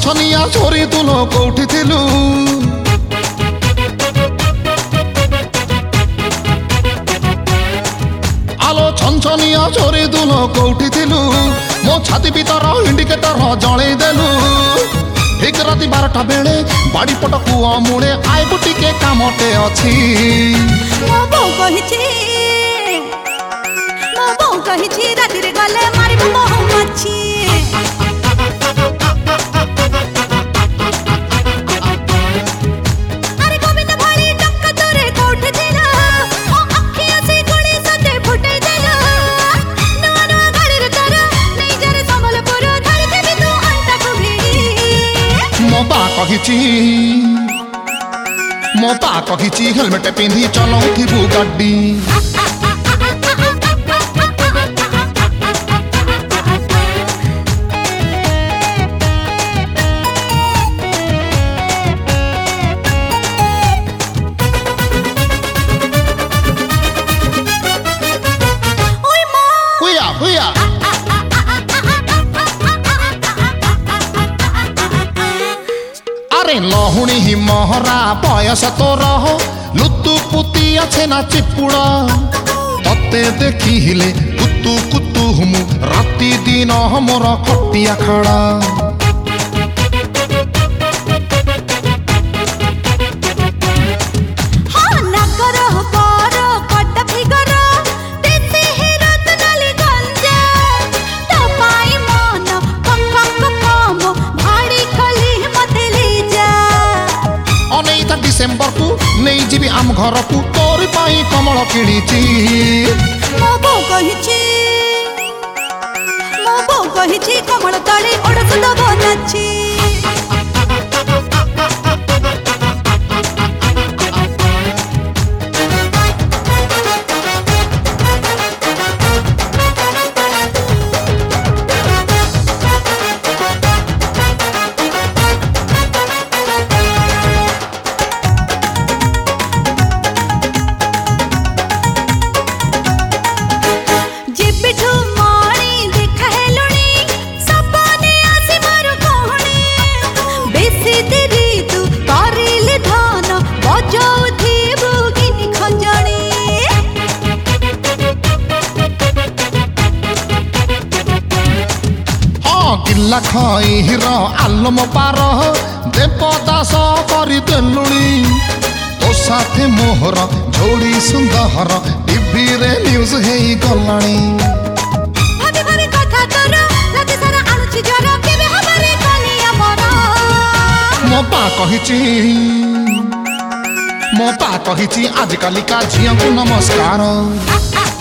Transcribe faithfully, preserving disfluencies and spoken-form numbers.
छनछनिया छोरी तुलो कोठी थिलु आलो छनछनिया छोरी तुलो कोठी थिलु मो छाती भीतर इंडिकेटर जळे देलु ठीक राति बारटा बेले बाड़ी पट कुआ मुळे आइबु टिके कामटे अछि मो बो कहिछि मो बो कहिछि राति रे गले मारिबो मोह मछि अरे गोविंद भाई टक्का तोरे कोठी थिला ओ अखी आसी गुणी सते फुटै देला नवा नवा गाड़ी रे तारा नहीं जरे संबलपुर धरि देबी तू अंता को भिड़ी मो बा कहिछि मो बा कहिछि हेलमेट पिंधी चलौथिबु गाड़ी अरे लहुणी ही मोहरा बयस तोर लुतु पुती अच्छे ना चिपुड़ा तते देखी हिले कुतु कुतु हुमु राति दिन मोर खटिया खड़ा डिसेम्बर को नहीं जीवी आम घर को तोर पाई कमल किणीची मो बो कहिछि मो बो कहिछि कमल तळे ओडस दब नाची किल्ला खई हिरो आलम पार देवदास करी देलुणी तो साथे मोहर जोड़ी सुंदर टीवी रे न्यूज हेई गलाणी भाभी भाभी कथा तोर राति सारा आनुछि जर केबे हमारे कनिया मोर मो बा कहिछि मो बा कहिछि आज कालिका झिया को नमस्कार।